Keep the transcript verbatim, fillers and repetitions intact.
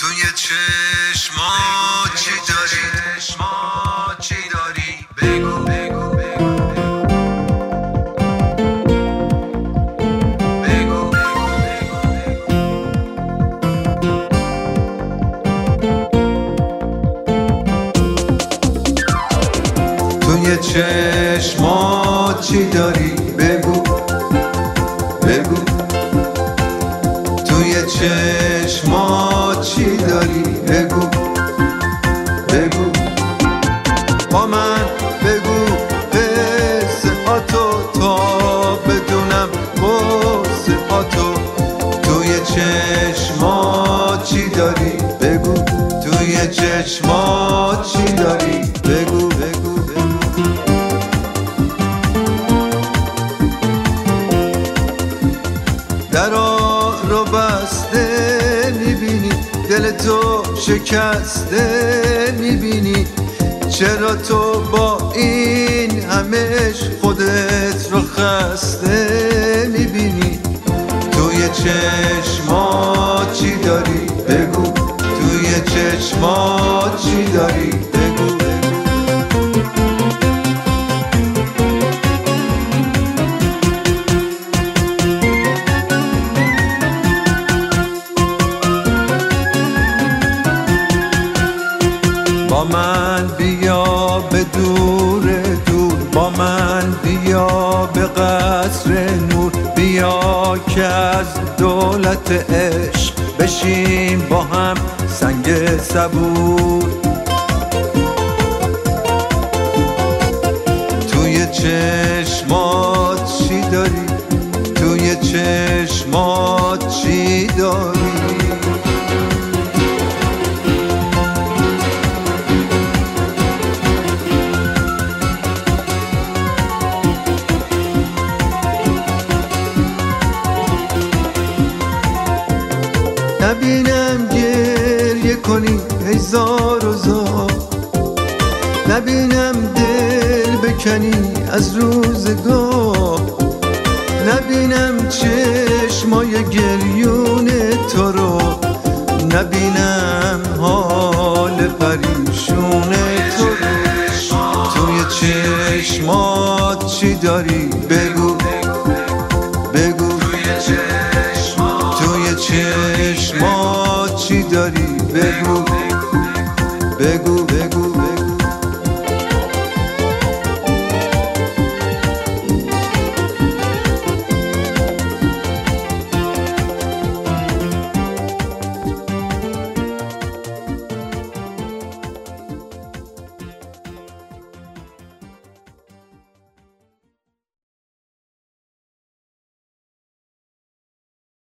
توی چشما چی داری؟ چشما چی داری؟ بگو بگو بگو توی چشما چی داری؟ بگو بگو توی چشما چی داری؟ بگو بگو با من بگو قصه هاتو تا بدونم قصه هاتو توی چشما چی داری؟ بگو توی چشما چی داری؟ بگو بگو درا رو بسته میبینی، دل تو شکسته میبینی، چرا تو با این همش خودت رو خسته میبینی؟ توی چشما چی داری؟ بگو توی چشما چی داری؟ بگو با من بیا به دور دور، با من بیا به قصر نور، بیا که از دولت عشق بشیم با هم سنگ صبور. توی چشمات چی داری؟ توی چشمات چی داری؟ نبینم گریه کنی هزار و زار، نبینم دل بکنی از روزگار، نبینم چشمای گریون تو رو، نبینم حال پریشون تو رو. توی چشمات چی داری؟ بگو بگو توی چشمات چی داری؟ بگو